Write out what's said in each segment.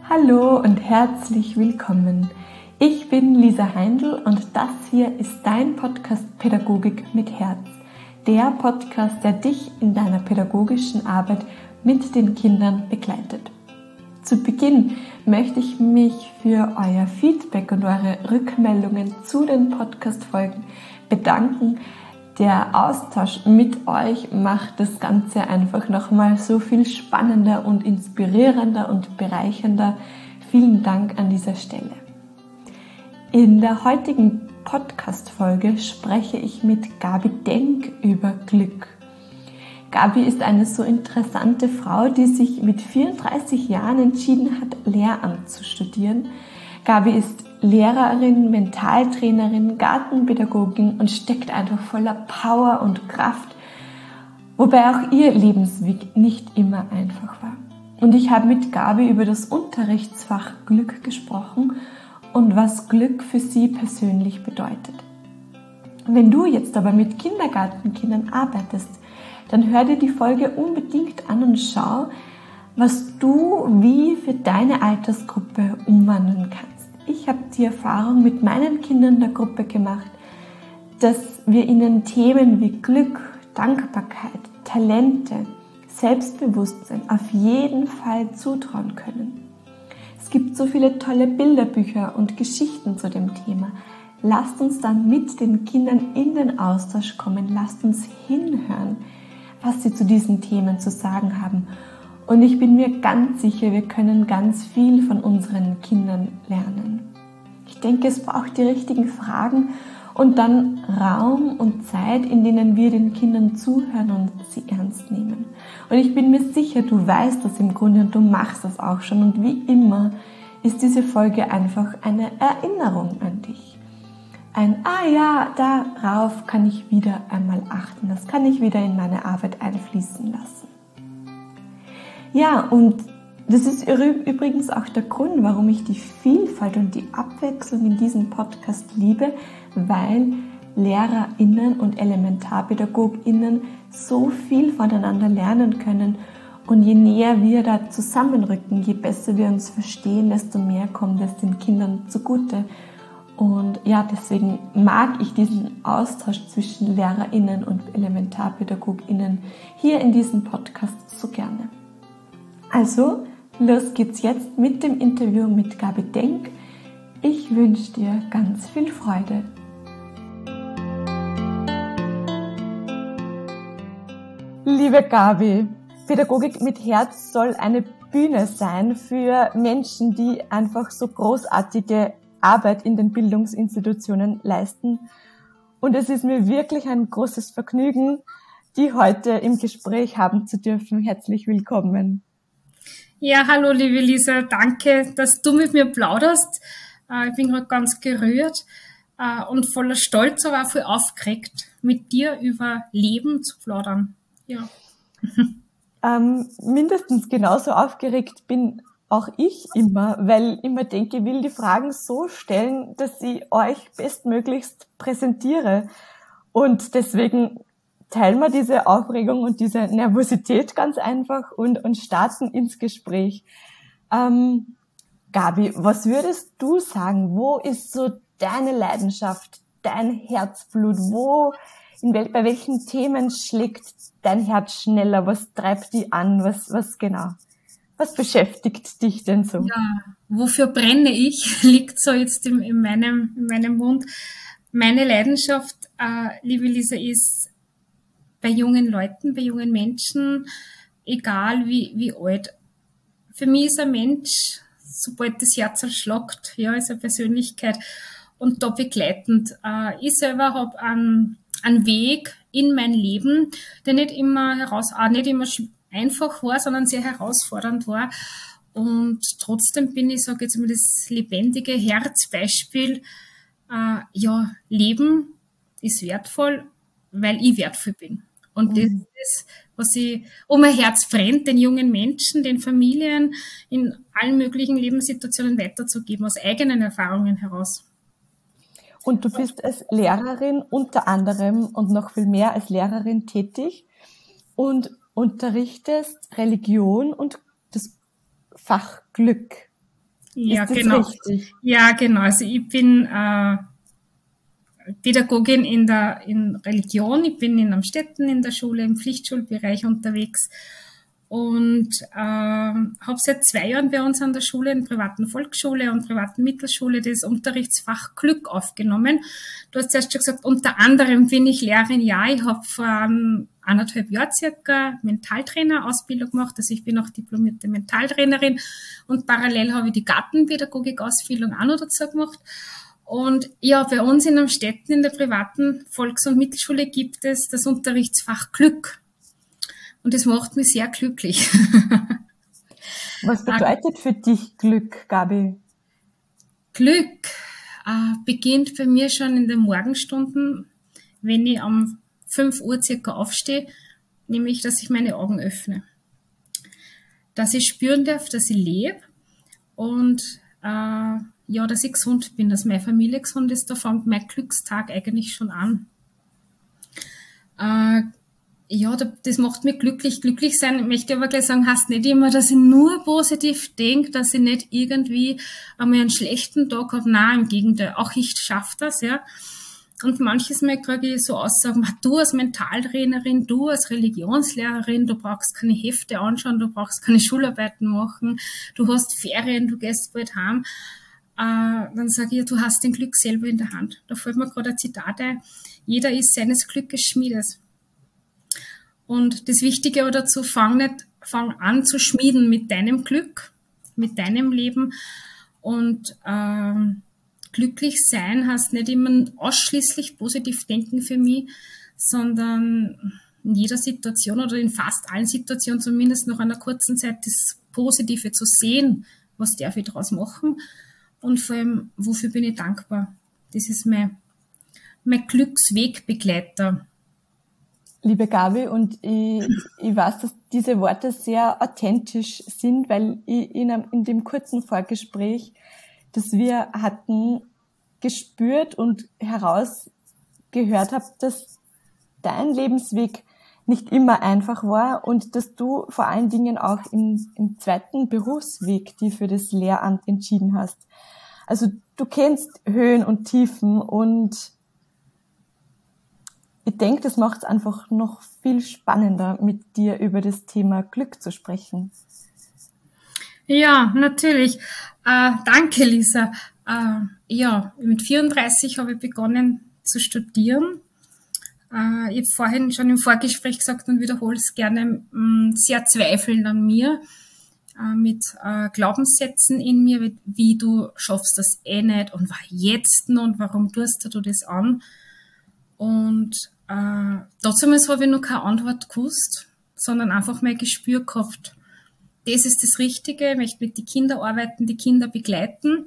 Hallo und herzlich willkommen. Ich bin Lisa Heindl und das hier ist dein Podcast Pädagogik mit Herz. Der Podcast, der dich in deiner pädagogischen Arbeit mit den Kindern begleitet. Zu Beginn möchte ich mich für euer Feedback und eure Rückmeldungen zu den Podcast-Folgen bedanken. Der Austausch mit euch macht das Ganze einfach nochmal so viel spannender und inspirierender und bereichernder. Vielen Dank an dieser Stelle. In der heutigen Podcast-Folge spreche ich mit Gabi Denk über Glück. Gabi ist eine so interessante Frau, die sich mit 34 Jahren entschieden hat, Lehramt zu studieren. Gabi ist Lehrerin, Mentaltrainerin, Gartenpädagogin und steckt einfach voller Power und Kraft, wobei auch ihr Lebensweg nicht immer einfach war. Und ich habe mit Gabi über das Unterrichtsfach Glück gesprochen und was Glück für sie persönlich bedeutet. Wenn du jetzt aber mit Kindergartenkindern arbeitest, dann hör dir die Folge unbedingt an und schau, was du wie für deine Altersgruppe umwandeln kannst. Ich habe die Erfahrung mit meinen Kindern der Gruppe gemacht, dass wir ihnen Themen wie Glück, Dankbarkeit, Talente, Selbstbewusstsein auf jeden Fall zutrauen können. Es gibt so viele tolle Bilderbücher und Geschichten zu dem Thema. Lasst uns dann mit den Kindern in den Austausch kommen. Lasst uns hinhören, was sie zu diesen Themen zu sagen haben. Und ich bin mir ganz sicher, wir können ganz viel von unseren Kindern lernen. Ich denke, es braucht die richtigen Fragen und dann Raum und Zeit, in denen wir den Kindern zuhören und sie ernst nehmen. Und ich bin mir sicher, du weißt das im Grunde und du machst das auch schon. Und wie immer ist diese Folge einfach eine Erinnerung an dich. Darauf kann ich wieder einmal achten. Das kann ich wieder in meine Arbeit einfließen lassen. Ja, und das ist übrigens auch der Grund, warum ich die Vielfalt und die Abwechslung in diesem Podcast liebe, weil LehrerInnen und ElementarpädagogInnen so viel voneinander lernen können. Und je näher wir da zusammenrücken, je besser wir uns verstehen, desto mehr kommt es den Kindern zugute. Und ja, deswegen mag ich diesen Austausch zwischen LehrerInnen und ElementarpädagogInnen hier in diesem Podcast so gerne. Also, los geht's jetzt mit dem Interview mit Gabi Denk. Ich wünsche dir ganz viel Freude. Liebe Gabi, Pädagogik mit Herz soll eine Bühne sein für Menschen, die einfach so großartige Arbeit in den Bildungsinstitutionen leisten. Und es ist mir wirklich ein großes Vergnügen, die heute im Gespräch haben zu dürfen. Herzlich willkommen. Ja, hallo liebe Lisa, danke, dass du mit mir plauderst. Ich bin gerade ganz gerührt und voller Stolz, aber auch voll aufgeregt, mit dir über Leben zu plaudern. Ja. Mindestens genauso aufgeregt bin auch ich immer, weil ich immer denke, ich will die Fragen so stellen, dass ich euch bestmöglichst präsentiere. Und deswegen teilen wir diese Aufregung und diese Nervosität ganz einfach und starten ins Gespräch. Gabi, was würdest du sagen? Wo ist so deine Leidenschaft, dein Herzblut? Bei welchen Themen schlägt dein Herz schneller? Was treibt dich an? Was genau? Was beschäftigt dich denn so? Ja, wofür brenne ich? Liegt so jetzt in meinem Mund. Meine Leidenschaft, liebe Lisa, ist bei jungen Leuten, bei jungen Menschen, egal wie alt. Für mich ist ein Mensch, sobald das Herz schlagt, ja, ist eine Persönlichkeit und da begleitend. Ich selber habe einen Weg in mein Leben, der nicht immer einfach war, sondern sehr herausfordernd war. Und trotzdem bin ich, sage jetzt mal, das lebendige Herzbeispiel. Leben ist wertvoll, weil ich wertvoll bin. Und das ist das, was mein Herz brennt, den jungen Menschen, den Familien in allen möglichen Lebenssituationen weiterzugeben, aus eigenen Erfahrungen heraus. Und du bist als Lehrerin unter anderem und noch viel mehr als Lehrerin tätig und unterrichtest Religion und das Fach Glück. Ja, Ist das genau. richtig? Ja, genau. Also ich bin Pädagogin in Religion. Ich bin in Amstetten in der Schule, im Pflichtschulbereich unterwegs und habe seit 2 Jahren bei uns an der Schule, in privaten Volksschule und privaten Mittelschule, das Unterrichtsfach Glück aufgenommen. Du hast zuerst schon gesagt, unter anderem bin ich Lehrerin. Ja, ich habe vor 1,5 Jahren circa Mentaltrainer-Ausbildung gemacht. Also ich bin auch diplomierte Mentaltrainerin und parallel habe ich die Gartenpädagogik-Ausbildung auch noch dazu gemacht. Und ja, bei uns in Amstetten in der privaten Volks- und Mittelschule gibt es das Unterrichtsfach Glück. Und das macht mich sehr glücklich. Was bedeutet für dich Glück, Gabi? Glück beginnt bei mir schon in den Morgenstunden, wenn ich um 5 Uhr circa aufstehe, nämlich, dass ich meine Augen öffne. Dass ich spüren darf, dass ich lebe und ja, dass ich gesund bin, dass meine Familie gesund ist, da fängt mein Glückstag eigentlich schon an. Ja, das macht mich glücklich. Glücklich sein, möchte ich aber gleich sagen, heißt nicht immer, dass ich nur positiv denke, dass ich nicht irgendwie einmal einen schlechten Tag habe. Nein, im Gegenteil, auch ich schaffe das, ja. Und manches Mal kriege ich so Aussagen, du als Mentaltrainerin, du als Religionslehrerin, du brauchst keine Hefte anschauen, du brauchst keine Schularbeiten machen, du hast Ferien, du gehst bald heim. Dann sage ich, du hast den Glück selber in der Hand. Da fällt mir gerade ein Zitat ein, jeder ist seines Glückes Schmiedes. Und das Wichtige aber dazu, fang an zu schmieden mit deinem Glück, mit deinem Leben. Und glücklich sein heißt nicht immer ausschließlich positiv denken für mich, sondern in jeder Situation oder in fast allen Situationen zumindest nach einer kurzen Zeit das Positive zu sehen, was darf ich daraus machen und vor allem, wofür bin ich dankbar. Das ist mein Glückswegbegleiter. Liebe Gabi, und ich weiß, dass diese Worte sehr authentisch sind, weil ich in dem kurzen Vorgespräch, das wir hatten, gespürt und herausgehört habe, dass dein Lebensweg nicht immer einfach war und dass du vor allen Dingen auch im zweiten Berufsweg die für das Lehramt entschieden hast. Also du kennst Höhen und Tiefen und ich denke, das macht es einfach noch viel spannender, mit dir über das Thema Glück zu sprechen. Ja, natürlich. Danke, Lisa. Ja, mit 34 habe ich begonnen zu studieren. Ich habe vorhin schon im Vorgespräch gesagt und wiederhole es gerne, sehr zweifeln an mir, mit Glaubenssätzen in mir, wie du schaffst das eh nicht und war jetzt noch und warum tust du das an? Und damals habe ich noch keine Antwort gewusst, sondern einfach mein Gespür gehabt. Das ist das Richtige, ich möchte mit den Kindern arbeiten, die Kinder begleiten,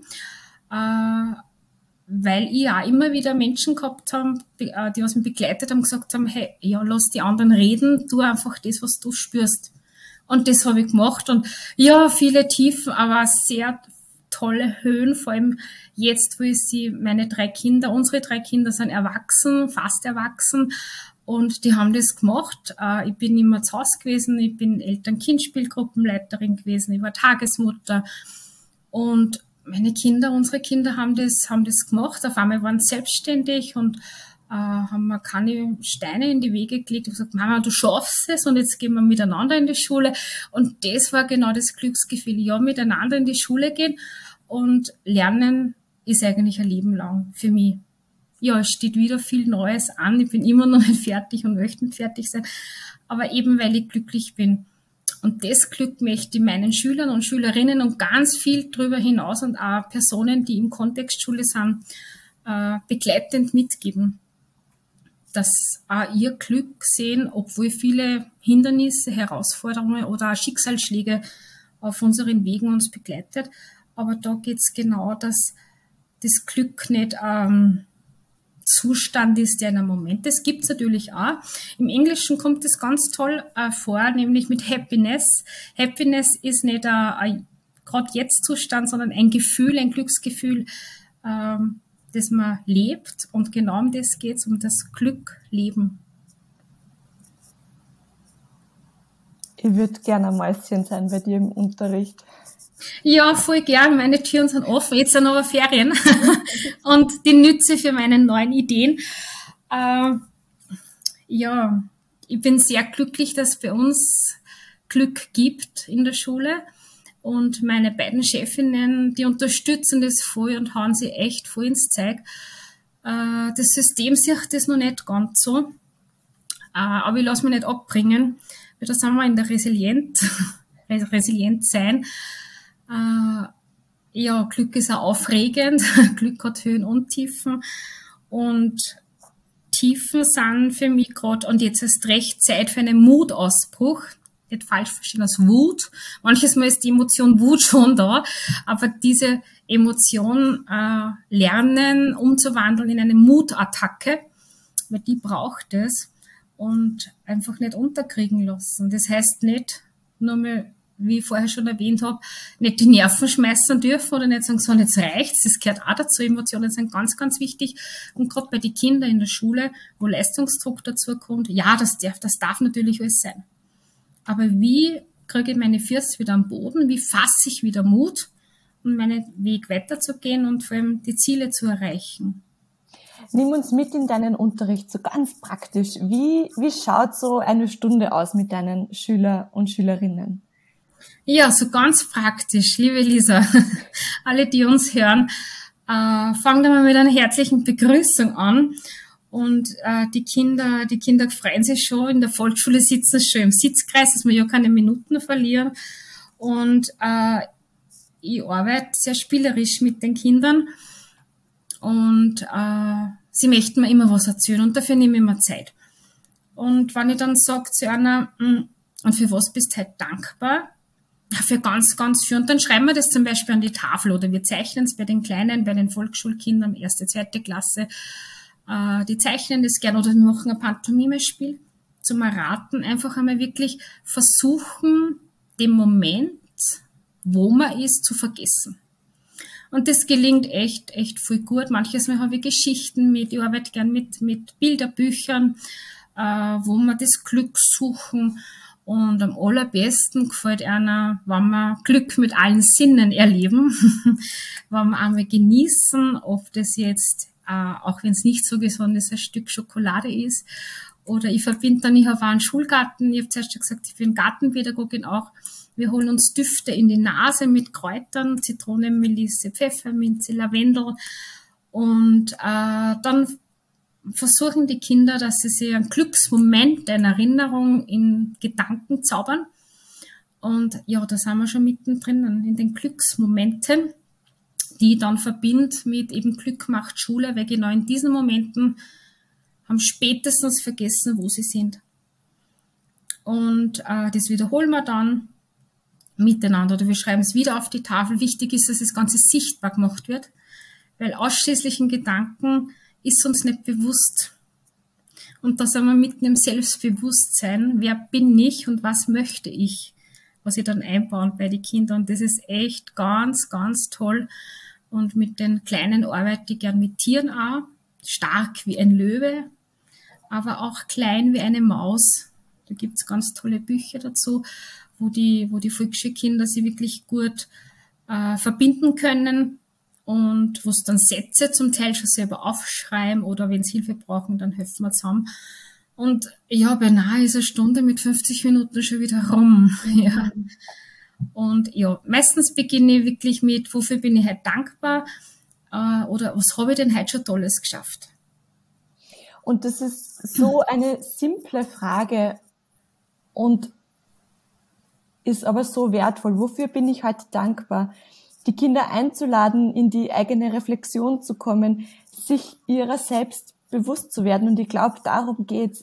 weil ich auch immer wieder Menschen gehabt habe, die was mich begleitet haben, gesagt haben, hey, ja, lass die anderen reden, tu einfach das, was du spürst. Und das habe ich gemacht und ja, viele Tiefen, aber sehr tolle Höhen, vor allem jetzt, wo ich unsere 3 Kinder sind erwachsen, fast erwachsen, und die haben das gemacht. Ich bin immer zu Hause gewesen, ich bin Eltern-Kind-Spielgruppenleiterin gewesen, ich war Tagesmutter. Und unsere Kinder haben das gemacht. Auf einmal waren sie selbstständig und haben mir keine Steine in die Wege gelegt und gesagt, Mama, du schaffst es und jetzt gehen wir miteinander in die Schule. Und das war genau das Glücksgefühl. Ja, miteinander in die Schule gehen und lernen ist eigentlich ein Leben lang für mich. Ja, es steht wieder viel Neues an. Ich bin immer noch nicht fertig und möchte nicht fertig sein. Aber eben, weil ich glücklich bin. Und das Glück möchte ich meinen Schülern und Schülerinnen und ganz viel darüber hinaus und auch Personen, die im Kontext Schule sind, begleitend mitgeben. Dass auch ihr Glück sehen, obwohl viele Hindernisse, Herausforderungen oder auch Schicksalsschläge auf unseren Wegen uns begleitet. Aber da geht's genau, dass das Glück nicht Zustand ist, der in einem Moment. Das gibt's natürlich auch. Im Englischen kommt es ganz toll vor, nämlich mit Happiness. Happiness ist nicht ein gerade jetzt Zustand, sondern ein Gefühl, ein Glücksgefühl, das man lebt. Und genau um das geht's, um das Glückleben. Ich würde gerne ein Mäuschen sein bei dir im Unterricht. Ja, voll gern. Meine Türen sind offen. Jetzt sind aber Ferien und die nütze ich für meine neuen Ideen. Ähm, ja, ich bin sehr glücklich, dass es bei uns Glück gibt in der Schule. Und meine beiden Chefinnen, die unterstützen das voll und hauen sie echt voll ins Zeug. Das System sieht das noch nicht ganz so. Aber ich lasse mich nicht abbringen, weil da sind wir in der Resilient sein. Ja, Glück ist auch aufregend. Glück hat Höhen und Tiefen. Und Tiefen sind für mich gerade, und jetzt ist recht Zeit für einen Mutausbruch. Nicht falsch verstehen als Wut. Manches Mal ist die Emotion Wut schon da, aber diese Emotion lernen, umzuwandeln in eine Mutattacke, weil die braucht es, und einfach nicht unterkriegen lassen. Das heißt nicht, nur mal, wie ich vorher schon erwähnt habe, nicht die Nerven schmeißen dürfen oder nicht sagen, so, jetzt reicht's. Das gehört auch dazu. Emotionen sind ganz, ganz wichtig. Und gerade bei den Kindern in der Schule, wo Leistungsdruck dazu kommt, ja, das darf natürlich alles sein. Aber wie kriege ich meine Füße wieder am Boden? Wie fasse ich wieder Mut, um meinen Weg weiterzugehen und vor allem die Ziele zu erreichen? Nimm uns mit in deinen Unterricht, so ganz praktisch. Wie schaut so eine Stunde aus mit deinen Schüler und Schülerinnen? Ja, so ganz praktisch, liebe Lisa. Alle, die uns hören, fangen wir mal mit einer herzlichen Begrüßung an. Und die Kinder freuen sich schon. In der Volksschule sitzen sie schon im Sitzkreis, dass wir ja keine Minuten verlieren. Und ich arbeite sehr spielerisch mit den Kindern. Und sie möchten mir immer was erzählen und dafür nehme ich mir Zeit. Und wenn ich dann sage zu einer, und für was bist du heute dankbar? Für ganz, ganz viel. Und dann schreiben wir das zum Beispiel an die Tafel oder wir zeichnen es bei den Kleinen, bei den Volksschulkindern, 1., 2. Klasse. Die zeichnen das gern oder wir machen ein Pantomime-Spiel zum Erraten. Einfach einmal wirklich versuchen, den Moment, wo man ist, zu vergessen. Und das gelingt echt viel gut. Manches Mal habe ich Geschichten mit, ich arbeite gern mit Bilderbüchern, wo wir das Glück suchen. Und am allerbesten gefällt einer, wenn wir Glück mit allen Sinnen erleben, wenn wir einmal genießen, ob das jetzt, auch wenn es nicht so gesund ist, ein Stück Schokolade ist. Oder ich verbinde dann, ich habe auch einen Schulgarten, ich habe zuerst schon gesagt, ich bin Gartenpädagogin auch. Wir holen uns Düfte in die Nase mit Kräutern, Zitrone, Melisse, Pfefferminze, Lavendel. Und dann versuchen die Kinder, dass sie sich einen Glücksmoment, eine Erinnerung in Gedanken zaubern. Und ja, da sind wir schon mittendrin in den Glücksmomenten, die ich dann verbinde mit eben Glück macht Schule, weil genau in diesen Momenten haben spätestens vergessen, wo sie sind. Und das wiederholen wir dann miteinander oder wir schreiben es wieder auf die Tafel. Wichtig ist, dass das Ganze sichtbar gemacht wird, weil ausschließlich in Gedanken ist uns nicht bewusst. Und da sind wir mitten im Selbstbewusstsein. Wer bin ich und was möchte ich? Was ich dann einbauen bei den Kindern. Und das ist echt ganz, ganz toll. Und mit den Kleinen arbeite ich gern mit Tieren auch. Stark wie ein Löwe, aber auch klein wie eine Maus. Da gibt's ganz tolle Bücher dazu, wo die Volksschulkinder sich wirklich gut verbinden können. Und wo es dann Sätze zum Teil schon selber aufschreiben oder wenn sie Hilfe brauchen, dann helfen wir zusammen. Und ja, beinahe ist eine Stunde mit 50 Minuten schon wieder rum. Ja. Und ja, meistens beginne ich wirklich mit, wofür bin ich heute dankbar oder was habe ich denn heute schon Tolles geschafft? Und das ist so eine simple Frage und ist aber so wertvoll. Wofür bin ich heute dankbar? Die Kinder einzuladen, in die eigene Reflexion zu kommen, sich ihrer selbst bewusst zu werden. Und ich glaube, darum geht's,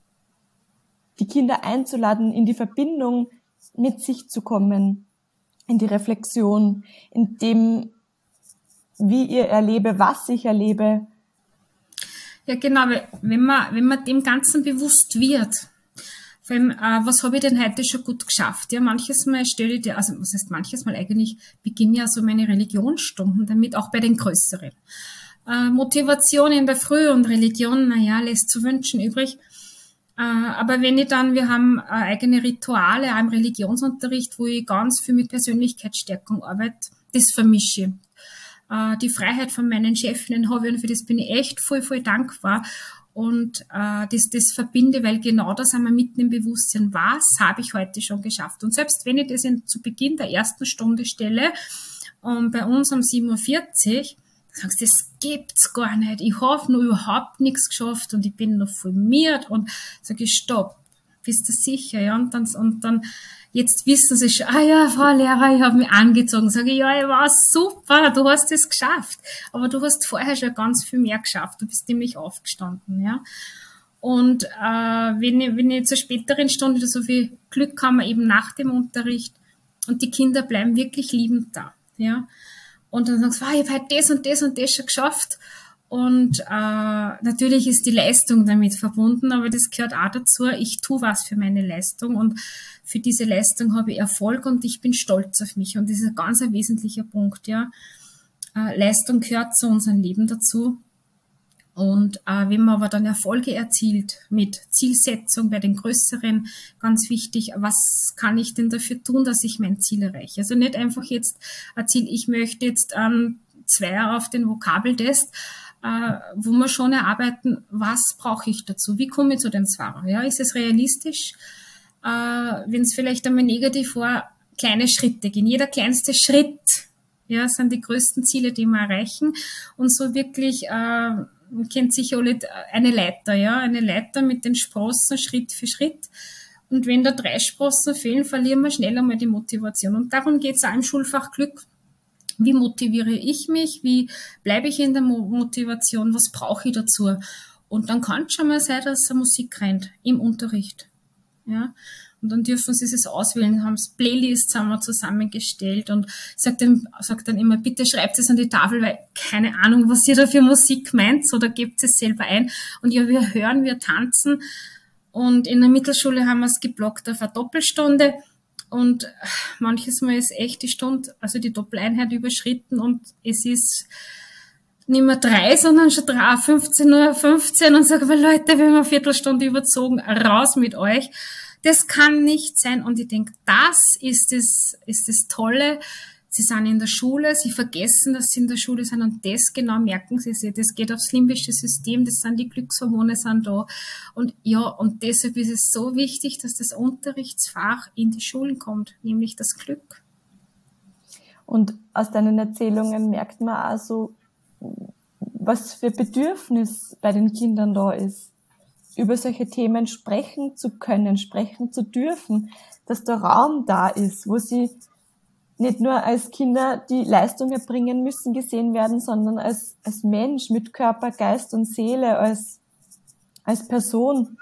die Kinder einzuladen, in die Verbindung mit sich zu kommen, in die Reflexion, in dem, wie ich erlebe, was ich erlebe. Ja, genau, wenn man dem Ganzen bewusst wird, vor allem, was habe ich denn heute schon gut geschafft? Ja, manches Mal stelle ich dir, also was heißt manches Mal, eigentlich beginne ja so meine Religionsstunden damit, auch bei den größeren. Motivation in der Früh und Religion, lässt zu wünschen übrig. Aber wenn ich dann, wir haben eigene Rituale, auch im Religionsunterricht, wo ich ganz viel mit Persönlichkeitsstärkung arbeite, das vermische ich. Die Freiheit von meinen Chefinnen habe ich und für das bin ich echt voll, voll dankbar. Und das verbinde, weil genau das haben wir mitten im Bewusstsein, was habe ich heute schon geschafft. Und selbst wenn ich das zu Beginn der ersten Stunde stelle, bei uns um 7:40 Uhr, sagst du, das gibt's gar nicht. Ich habe noch überhaupt nichts geschafft und ich bin noch formiert und sage ich, stopp, bist du sicher? Ja, und dann jetzt wissen sie schon, ja, Frau Lehrer, ich habe mich angezogen. Sage ich, ja, ich war super, du hast es geschafft. Aber du hast vorher schon ganz viel mehr geschafft. Du bist nämlich aufgestanden, ja. Und wenn ich zur späteren Stunde so viel Glück haben wir eben nach dem Unterricht und die Kinder bleiben wirklich liebend da, ja. Und dann sagst du, ich habe heute das und das und das schon geschafft. Und natürlich ist die Leistung damit verbunden, aber das gehört auch dazu. Ich tue was für meine Leistung und für diese Leistung habe ich Erfolg und ich bin stolz auf mich. Und das ist ein ganz wesentlicher Punkt, ja. Leistung gehört zu unserem Leben dazu. Und wenn man aber dann Erfolge erzielt mit Zielsetzung bei den Größeren, ganz wichtig, was kann ich denn dafür tun, dass ich mein Ziel erreiche? Also nicht einfach jetzt ein Ziel, ich möchte jetzt 2 auf den Vokabeltest, wo wir schon erarbeiten, was brauche ich dazu? Wie komme ich zu den 2? Ja, ist es realistisch? Wenn es vielleicht einmal negativ war, kleine Schritte gehen. Jeder kleinste Schritt, ja, sind die größten Ziele, die wir erreichen. Und so wirklich, man kennt sicher alle eine Leiter, ja, eine Leiter mit den Sprossen Schritt für Schritt. Und wenn da 3 Sprossen fehlen, verlieren wir schnell einmal die Motivation. Und darum geht es auch im Schulfach Glück. Wie motiviere ich mich? Wie bleibe ich in der Motivation? Was brauche ich dazu? Und dann kann es schon mal sein, dass Musik rennt im Unterricht. Ja. Und dann dürfen sie es auswählen, haben Playlists haben wir zusammengestellt und sagt dann immer, bitte schreibt es an die Tafel, weil keine Ahnung, was ihr da für Musik meint, oder gebt es selber ein. Und ja, wir hören, wir tanzen. Und in der Mittelschule haben wir es geblockt auf eine Doppelstunde. Und manches Mal ist echt die Stunde, also die Doppeleinheit überschritten und es ist nicht mehr 3, sondern schon 15:15 Uhr und sage, aber Leute, wir haben eine Viertelstunde überzogen, raus mit euch. Das kann nicht sein. Und ich denke, das ist das Tolle. Sie sind in der Schule, sie vergessen, dass sie in der Schule sind und das genau merken sie sich. Das geht aufs limbische System, das sind die Glückshormone sind da. Und ja, und deshalb ist es so wichtig, dass das Unterrichtsfach in die Schulen kommt, nämlich das Glück. Und aus deinen Erzählungen merkt man auch so, was für Bedürfnis bei den Kindern da ist, über solche Themen sprechen zu können, sprechen zu dürfen, dass der Raum da ist, wo sie nicht nur als Kinder, die Leistung erbringen müssen, gesehen werden, sondern als Mensch mit Körper, Geist und Seele, als Person.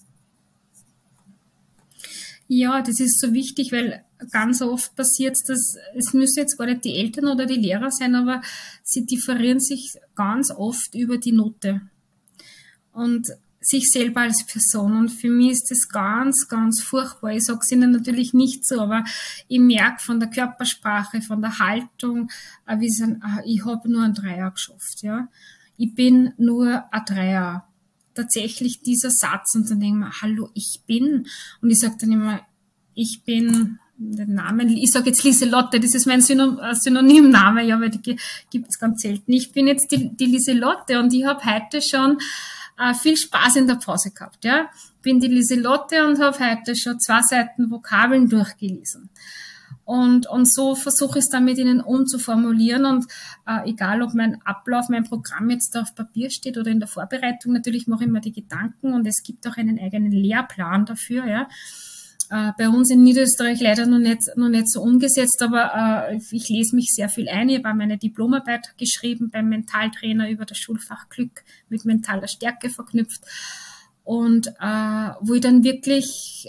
Ja, das ist so wichtig, weil ganz oft passiert dass es müssen jetzt gar nicht die Eltern oder die Lehrer sein, aber sie differieren sich ganz oft über die Note und sich selber als Person. Und für mich ist das ganz, ganz furchtbar. Ich sage es ihnen natürlich nicht so, aber ich merke von der Körpersprache, von der Haltung, wie sie sagen, ich habe nur einen Dreier geschafft. Ja, ich bin nur ein Dreier. Tatsächlich dieser Satz und dann denke ich mir, hallo, ich bin. Und ich sage dann immer, ich bin den Namen, ich sage jetzt Lieselotte, das ist mein Synonymname, ja, weil die gibt's ganz selten. Ich bin jetzt die Lieselotte und ich habe heute schon viel Spaß in der Pause gehabt. Ja, bin die Lieselotte und habe heute schon 2 Seiten Vokabeln durchgelesen. Und so versuche ich es dann mit ihnen umzuformulieren und egal, ob mein Ablauf, mein Programm jetzt da auf Papier steht oder in der Vorbereitung, natürlich mache ich mir die Gedanken und es gibt auch einen eigenen Lehrplan dafür, ja. Bei uns in Niederösterreich leider noch nicht so umgesetzt, aber ich lese mich sehr viel ein. Ich habe auch meine Diplomarbeit geschrieben beim Mentaltrainer über das Schulfach Glück mit mentaler Stärke verknüpft und wo ich dann wirklich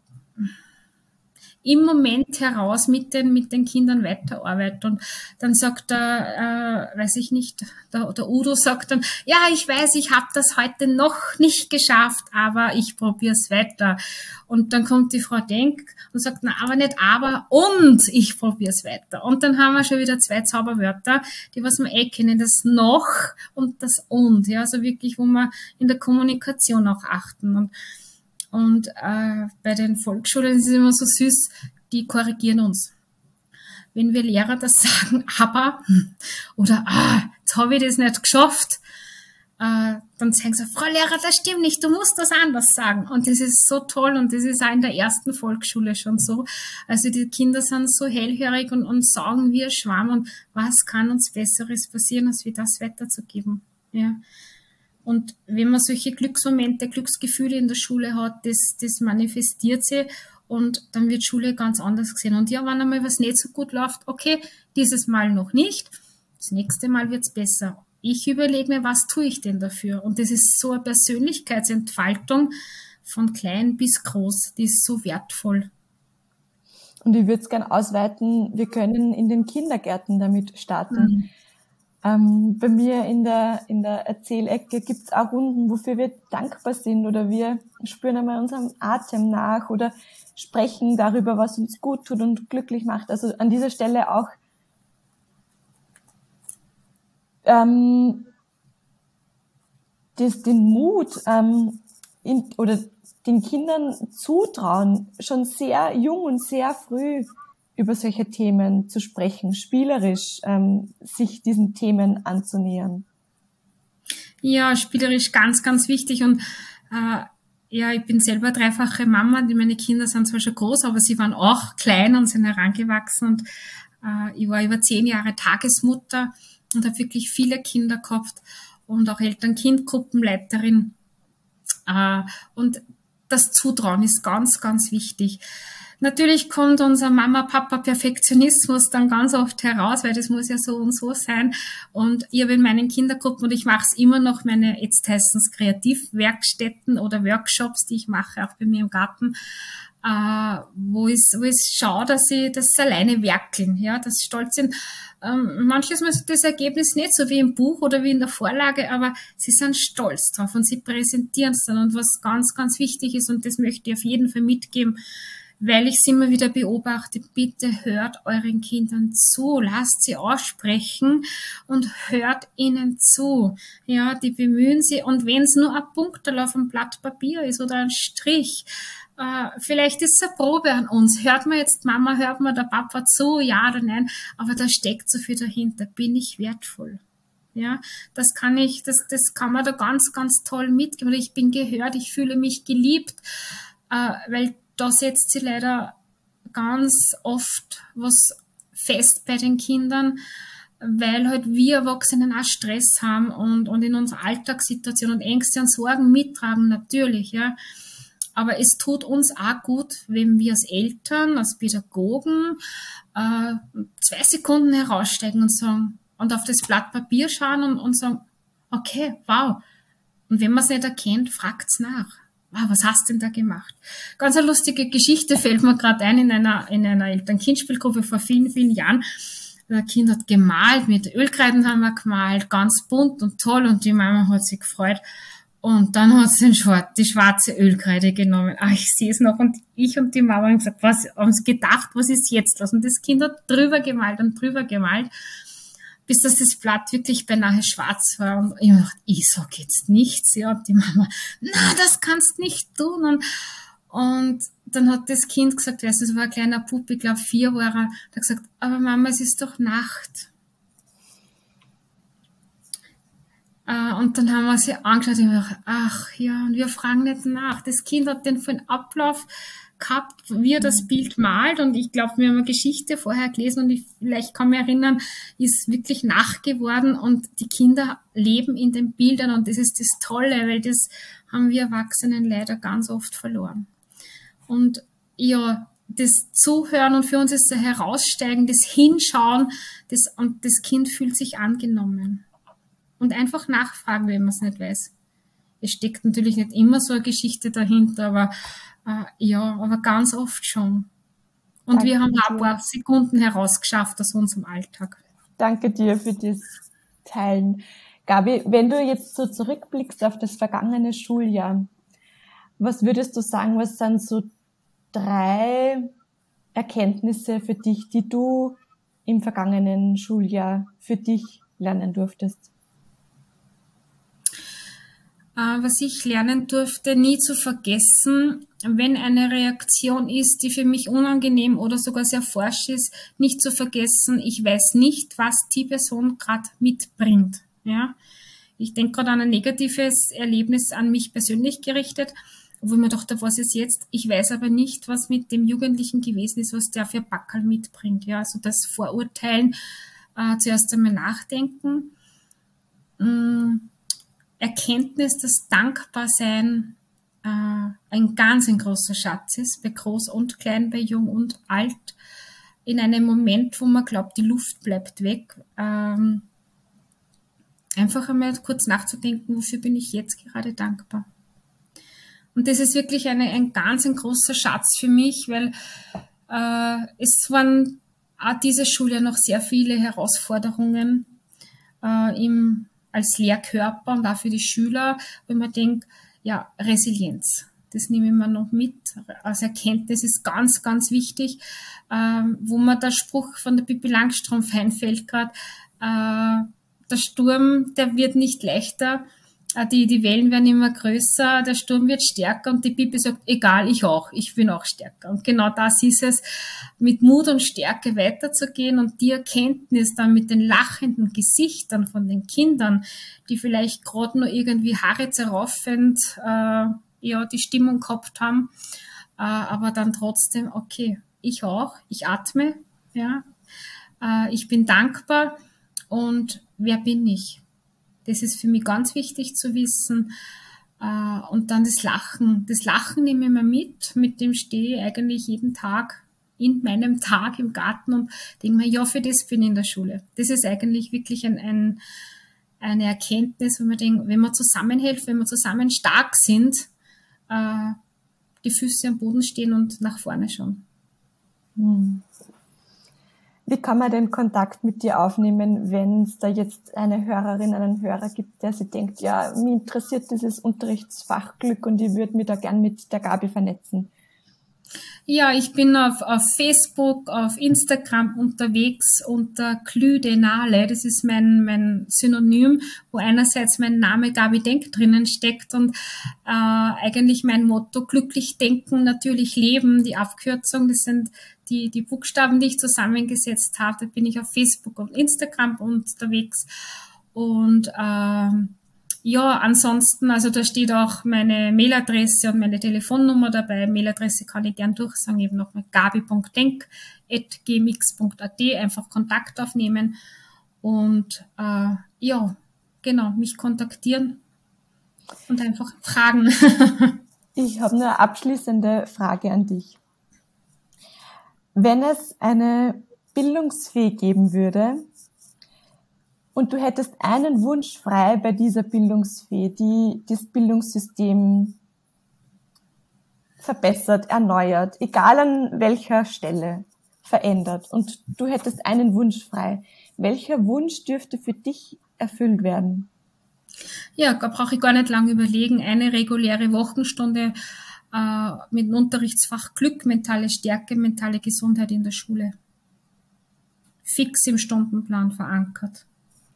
im Moment heraus mit den Kindern weiterarbeitet. Und dann sagt der, weiß ich nicht, der Udo sagt dann, ja, ich weiß, ich habe das heute noch nicht geschafft, aber ich probiere es weiter. Und dann kommt die Frau Denk und sagt, na, aber nicht aber und ich probiere es weiter. Und dann haben wir schon wieder 2 Zauberwörter, die was wir kennen, das noch und das und. Ja, also wirklich, wo wir in der Kommunikation auch achten. Und Und bei den Volksschulen ist es immer so süß, die korrigieren uns. Wenn wir Lehrer das sagen, aber oder jetzt habe ich das nicht geschafft, dann sagen sie, Frau Lehrer, das stimmt nicht, du musst das anders sagen. Und das ist so toll und das ist auch in der ersten Volksschule schon so. Also die Kinder sind so hellhörig und sagen wie ein Schwamm und was kann uns Besseres passieren, als wie das weiterzugeben. Ja. Und wenn man solche Glücksmomente, Glücksgefühle in der Schule hat, das manifestiert sich und dann wird Schule ganz anders gesehen. Und ja, wenn einmal was nicht so gut läuft, okay, dieses Mal noch nicht, das nächste Mal wird's besser. Ich überlege mir, was tue ich denn dafür? Und das ist so eine Persönlichkeitsentfaltung von klein bis groß, die ist so wertvoll. Und ich würde es gerne ausweiten, wir können in den Kindergärten damit starten. Bei mir in der Erzählecke gibt es auch Runden, wofür wir dankbar sind oder wir spüren einmal unserem Atem nach oder sprechen darüber, was uns gut tut und glücklich macht. Also an dieser Stelle auch den Mut oder den Kindern zutrauen, schon sehr jung und sehr früh über solche Themen zu sprechen, spielerisch sich diesen Themen anzunähern. Ja, spielerisch ganz, ganz wichtig. Und ja, ich bin selber dreifache Mama. Meine Kinder sind zwar schon groß, aber sie waren auch klein und sind herangewachsen. Und ich war über 10 Jahre Tagesmutter und habe wirklich viele Kinder gehabt und auch Eltern-Kind-Gruppenleiterin. Und das Zutrauen ist ganz, ganz wichtig. Natürlich kommt unser Mama-Papa-Perfektionismus dann ganz oft heraus, weil das muss ja so und so sein. Und ich habe in meinen Kindergruppen, und ich mache es immer noch, meine, jetzt heißen es Kreativwerkstätten oder Workshops, die ich mache, auch bei mir im Garten, wo ich schaue, dass sie das alleine werkeln, ja, dass sie stolz sind. Manches Mal ist das Ergebnis nicht so wie im Buch oder wie in der Vorlage, aber sie sind stolz drauf und sie präsentieren es dann. Und was ganz, ganz wichtig ist, und das möchte ich auf jeden Fall mitgeben, weil ich es immer wieder beobachte, bitte hört euren Kindern zu, lasst sie aussprechen und hört ihnen zu. Ja, die bemühen sie, und wenn es nur ein Punkterl auf einem Blatt Papier ist oder ein Strich, vielleicht ist es eine Probe an uns. Hört man jetzt Mama, hört man der Papa zu, ja oder nein, aber da steckt so viel dahinter. Bin ich wertvoll? Ja, das kann man da ganz, ganz toll mitgeben. Ich bin gehört, ich fühle mich geliebt, weil da setzt sie leider ganz oft was fest bei den Kindern, weil halt wir Erwachsenen auch Stress haben und in unserer Alltagssituation und Ängste und Sorgen mittragen, natürlich, ja. Aber es tut uns auch gut, wenn wir als Eltern, als Pädagogen 2 Sekunden heraussteigen und sagen, und auf das Blatt Papier schauen und sagen, okay, wow. Und wenn man es nicht erkennt, fragt's nach. Wow, was hast du denn da gemacht? Ganz eine lustige Geschichte fällt mir gerade ein in einer Eltern-Kind-Spielgruppe vor vielen, vielen Jahren. Das Kind hat gemalt, mit Ölkreiden haben wir gemalt, ganz bunt und toll, und die Mama hat sich gefreut. Und dann hat sie die schwarze Ölkreide genommen. Ich sehe es noch. Und ich und die Mama haben gesagt, haben sie gedacht, was ist jetzt los? Und das Kind hat drüber gemalt, bis das Blatt wirklich beinahe schwarz war. Und ich habe gedacht, ich sag jetzt nichts. Ja, und die Mama, na, das kannst nicht tun. Und dann hat das Kind gesagt, weißt du, das war ein kleiner Bub, ich glaube 4 war er, der hat gesagt, aber Mama, es ist doch Nacht. Und dann haben wir sie angeschaut und gedacht, ach ja, und wir fragen nicht nach. Das Kind hat den vollen Ablauf gehabt, wie er das Bild malt, und ich glaube, wir haben eine Geschichte vorher gelesen und ich vielleicht kann mich erinnern, ist wirklich Nacht geworden und die Kinder leben in den Bildern, und das ist das Tolle, weil das haben wir Erwachsenen leider ganz oft verloren. Und ja, das Zuhören, und für uns ist das Heraussteigen, das Hinschauen, und das Kind fühlt sich angenommen. Und einfach nachfragen, wenn man es nicht weiß. Es steckt natürlich nicht immer so eine Geschichte dahinter, aber aber ganz oft schon. Und wir haben ein paar Sekunden herausgeschafft aus unserem Alltag. Danke dir für das Teilen. Gabi, wenn du jetzt so zurückblickst auf das vergangene Schuljahr, was würdest du sagen, was sind so 3 Erkenntnisse für dich, die du im vergangenen Schuljahr für dich lernen durftest? was ich lernen durfte, nie zu vergessen, wenn eine Reaktion ist, die für mich unangenehm oder sogar sehr forsch ist, nicht zu vergessen, ich weiß nicht, was die Person gerade mitbringt. Ja? Ich denke gerade an ein negatives Erlebnis an mich persönlich gerichtet, wo ich mir dachte, was ist jetzt? Ich weiß aber nicht, was mit dem Jugendlichen gewesen ist, was der für Packerl mitbringt. Ja? Also das Vorurteilen, zuerst einmal nachdenken, Erkenntnis, dass Dankbarsein ein ganz ein großer Schatz ist, bei groß und klein, bei jung und alt, in einem Moment, wo man glaubt, die Luft bleibt weg, einfach einmal kurz nachzudenken, wofür bin ich jetzt gerade dankbar. Und das ist wirklich ein ganz ein großer Schatz für mich, weil es waren auch diese Schule noch sehr viele Herausforderungen als Lehrkörper und auch für die Schüler, wo man denkt, ja, Resilienz. Das nehme ich mir noch mit. Als Erkenntnis ist ganz, ganz wichtig, wo mir der Spruch von der Pippi Langstrumpf einfällt gerade, der Sturm, der wird nicht leichter, die Wellen werden immer größer, der Sturm wird stärker und die Pippi sagt, egal, ich bin auch stärker. Und genau das ist es, mit Mut und Stärke weiterzugehen und die Erkenntnis dann mit den lachenden Gesichtern von den Kindern, die vielleicht gerade nur irgendwie Haare zerraufend die Stimmung gehabt haben, aber dann trotzdem, okay, ich auch, ich atme, ja, ich bin dankbar und wer bin ich? Das ist für mich ganz wichtig zu wissen. Und dann das Lachen. Das Lachen nehme ich mir mit dem stehe ich eigentlich jeden Tag in meinem Tag im Garten und denke mir, ja, für das bin ich in der Schule. Das ist eigentlich wirklich eine Erkenntnis, wo man denkt, wenn man zusammenhält, wenn wir zusammen stark sind, die Füße am Boden stehen und nach vorne schauen. Wie kann man den Kontakt mit dir aufnehmen, wenn es da jetzt eine Hörerin, einen Hörer gibt, der sich denkt, ja, mich interessiert dieses Unterrichtsfachglück und ich würde mich da gern mit der Gabi vernetzen? Ja, ich bin auf Facebook, auf Instagram unterwegs unter Klüdenale. Das ist mein Synonym, wo einerseits mein Name Gabi Denk drinnen steckt und eigentlich mein Motto glücklich denken, natürlich leben, die Abkürzung, das sind die Buchstaben, die ich zusammengesetzt habe. Da bin ich auf Facebook und Instagram unterwegs und ansonsten, also da steht auch meine Mailadresse und meine Telefonnummer dabei. Mailadresse kann ich gern durchsagen, eben nochmal gabi.denk@gmx.at, einfach Kontakt aufnehmen und mich kontaktieren und einfach fragen. Ich habe eine abschließende Frage an dich. Wenn es eine Bildungsfee geben würde, und du hättest einen Wunsch frei bei dieser Bildungsfee, die das Bildungssystem verbessert, erneuert, egal an welcher Stelle, verändert. Und du hättest einen Wunsch frei. Welcher Wunsch dürfte für dich erfüllt werden? Ja, da brauche ich gar nicht lange überlegen. Eine reguläre Wochenstunde mit dem Unterrichtsfach Glück, mentale Stärke, mentale Gesundheit in der Schule. Fix im Stundenplan verankert.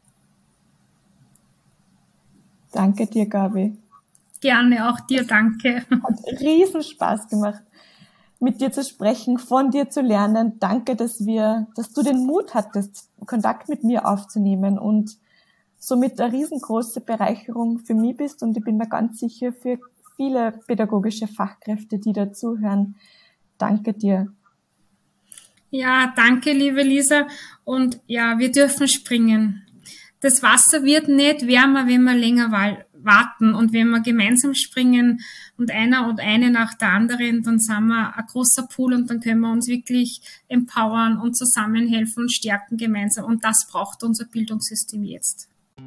Danke dir, Gabi. Gerne, auch dir danke. Hat riesen Spaß gemacht, mit dir zu sprechen, von dir zu lernen. Danke, dass du den Mut hattest, Kontakt mit mir aufzunehmen und somit eine riesengroße Bereicherung für mich bist und ich bin mir ganz sicher für viele pädagogische Fachkräfte, die dazuhören. Danke dir. Ja, danke, liebe Lisa. Und ja, wir dürfen springen. Das Wasser wird nicht wärmer, wenn wir länger warten. Und wenn wir gemeinsam springen und einer und eine nach der anderen, dann sind wir ein großer Pool und dann können wir uns wirklich empowern und zusammenhelfen und stärken gemeinsam. Und das braucht unser Bildungssystem jetzt.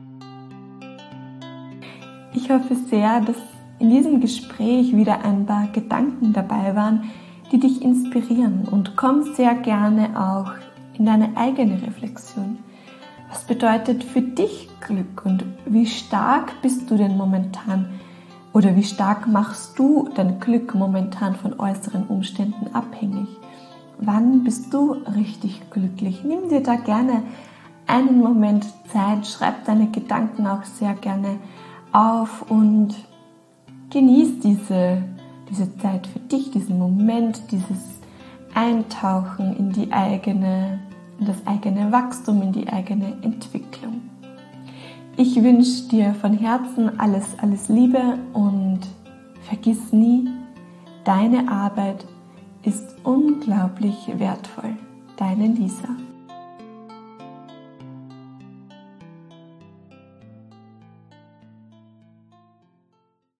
Ich hoffe sehr, dass in diesem Gespräch wieder ein paar Gedanken dabei waren, die dich inspirieren, und komm sehr gerne auch in deine eigene Reflexion. Was bedeutet für dich Glück und wie stark bist du denn momentan oder wie stark machst du dein Glück momentan von äußeren Umständen abhängig? Wann bist du richtig glücklich? Nimm dir da gerne einen Moment Zeit, schreib deine Gedanken auch sehr gerne auf und genieß diese Zeit für dich, diesen Moment, dieses Eintauchen in das eigene Wachstum, in die eigene Entwicklung. Ich wünsche dir von Herzen alles Liebe und vergiss nie, deine Arbeit ist unglaublich wertvoll. Deine Lisa.